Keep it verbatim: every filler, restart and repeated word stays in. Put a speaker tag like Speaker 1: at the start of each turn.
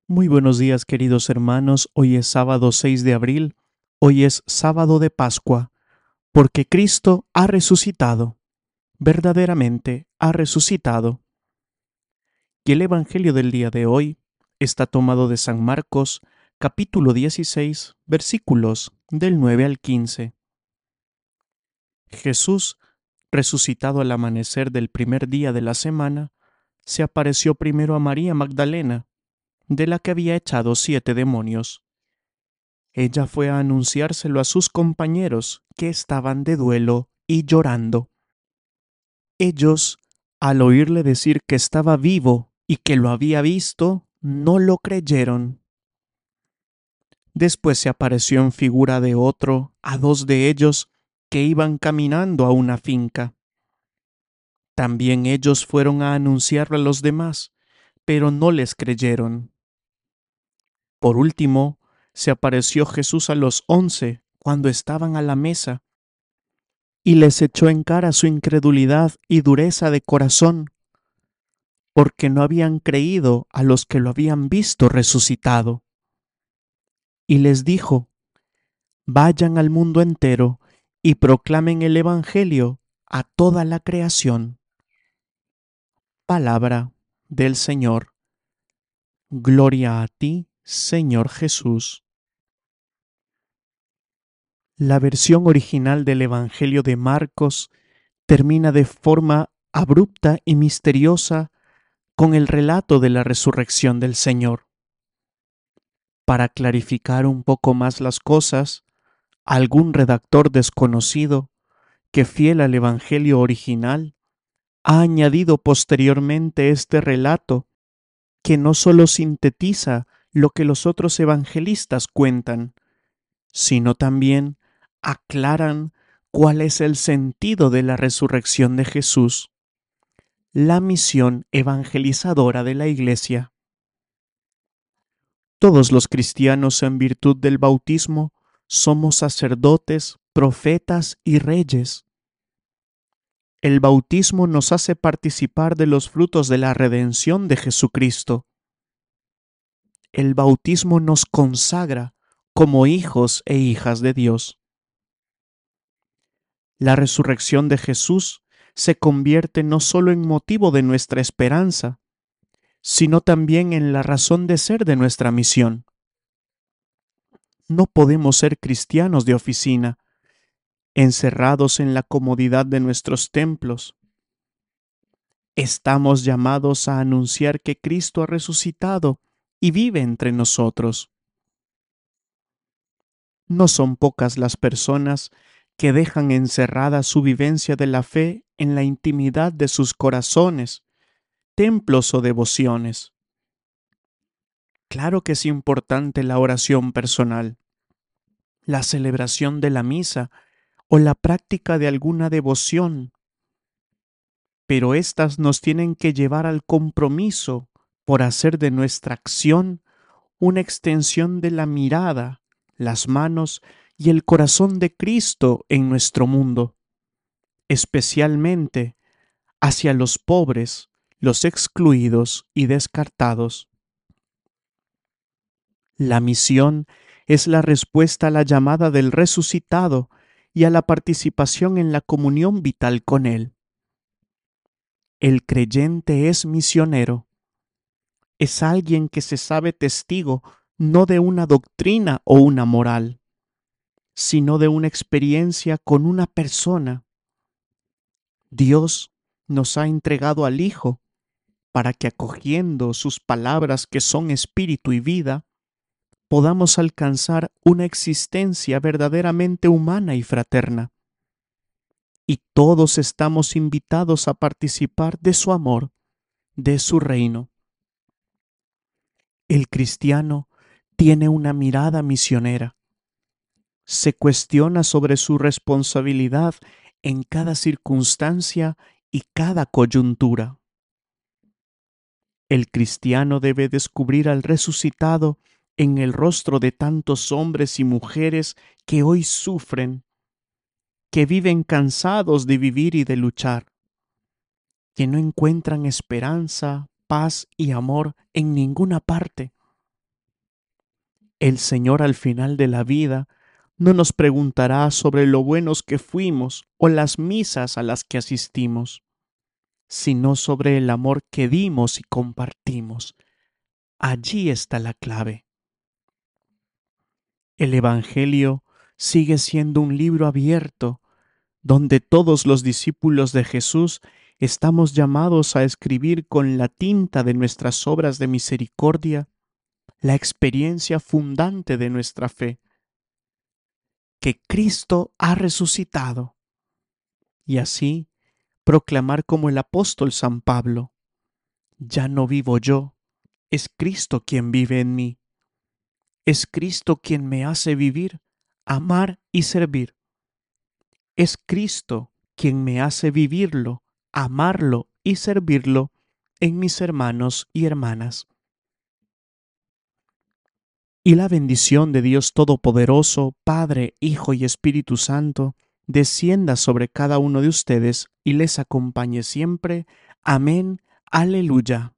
Speaker 1: Muy buenos días, queridos hermanos. Hoy es sábado seis de abril. Hoy es sábado de Pascua, porque Cristo ha resucitado. Verdaderamente ha resucitado. Y el Evangelio del día de hoy está tomado de San Marcos, capítulo dieciséis, versículos del nueve al quince. Jesús, resucitado al amanecer del primer día de la semana, se apareció primero a María Magdalena, de la que había echado siete demonios. Ella fue a anunciárselo a sus compañeros, que estaban de duelo y llorando. Ellos, al oírle decir que estaba vivo y que lo había visto, no lo creyeron. Después se apareció en figura de otro a dos de ellos que iban caminando a una finca. También ellos fueron a anunciarlo a los demás, pero no les creyeron. Por último, se apareció Jesús a los once cuando estaban a la mesa y les echó en cara su incredulidad y dureza de corazón, porque no habían creído a los que lo habían visto resucitado. Y les dijo: vayan al mundo entero y proclamen el Evangelio a toda la creación. Palabra del Señor. Gloria a ti, Señor Jesús. La versión original del Evangelio de Marcos termina de forma abrupta y misteriosa con el relato de la resurrección del Señor. Para clarificar un poco más las cosas, algún redactor desconocido, que fiel al Evangelio original, ha añadido posteriormente este relato que no solo sintetiza lo que los otros evangelistas cuentan, sino también aclaran cuál es el sentido de la resurrección de Jesús, la misión evangelizadora de la Iglesia. Todos los cristianos, en virtud del bautismo, somos sacerdotes, profetas y reyes. El bautismo nos hace participar de los frutos de la redención de Jesucristo. El bautismo nos consagra como hijos e hijas de Dios. La resurrección de Jesús se convierte no solo en motivo de nuestra esperanza, sino también en la razón de ser de nuestra misión. No podemos ser cristianos de oficina, encerrados en la comodidad de nuestros templos. Estamos llamados a anunciar que Cristo ha resucitado y vive entre nosotros. No son pocas las personas que dejan encerrada su vivencia de la fe en la intimidad de sus corazones, templos o devociones. Claro que es importante la oración personal, la celebración de la misa o la práctica de alguna devoción, pero éstas nos tienen que llevar al compromiso por hacer de nuestra acción una extensión de la mirada, las manos y el corazón de Cristo en nuestro mundo, especialmente hacia los pobres, los excluidos y descartados. La misión es la respuesta a la llamada del resucitado y a la participación en la comunión vital con Él. El creyente es misionero. Es alguien que se sabe testigo no de una doctrina o una moral, sino de una experiencia con una persona. Dios nos ha entregado al Hijo para que, acogiendo sus palabras que son espíritu y vida, podamos alcanzar una existencia verdaderamente humana y fraterna. Y todos estamos invitados a participar de su amor, de su reino. El cristiano tiene una mirada misionera. Se cuestiona sobre su responsabilidad en cada circunstancia y cada coyuntura. El cristiano debe descubrir al resucitado en el rostro de tantos hombres y mujeres que hoy sufren, que viven cansados de vivir y de luchar, que no encuentran esperanza, paz y amor en ninguna parte. El Señor al final de la vida no nos preguntará sobre lo buenos que fuimos o las misas a las que asistimos, sino sobre el amor que dimos y compartimos. Allí está la clave. El Evangelio sigue siendo un libro abierto donde todos los discípulos de Jesús estamos llamados a escribir con la tinta de nuestras obras de misericordia la experiencia fundante de nuestra fe, que Cristo ha resucitado, y así proclamar como el apóstol San Pablo: ya no vivo yo, es Cristo quien vive en mí, es Cristo quien me hace vivir, amar y servir, es Cristo quien me hace vivirlo, amarlo y servirlo en mis hermanos y hermanas. Y la bendición de Dios Todopoderoso, Padre, Hijo y Espíritu Santo, descienda sobre cada uno de ustedes y les acompañe siempre. Amén. Aleluya.